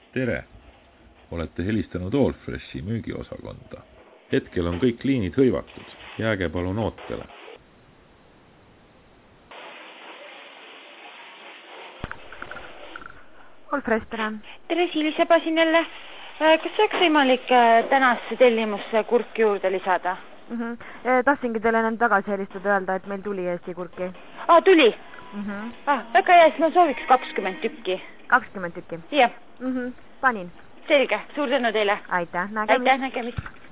Tere! Olete helistanud Allfreshi müügiosakonda. Hetkel on kõik liinid hõivatud. Jääge palun ootele. Allfresh, tere. Tere, Siili Sebasin jälle. Kas oleks võimalik tänasse tellimusse kurki juurde lisada? Tahtsingi teile enam tagasi helistada öelda, et meil tuli Eesti kurki. Tuli? Väga hea, siis ma sooviks 20 tükki. 20 tükki? Jah. Panin. Selge, suur tänu teile. Aitäh, nägemist. Aitäh, nägemist.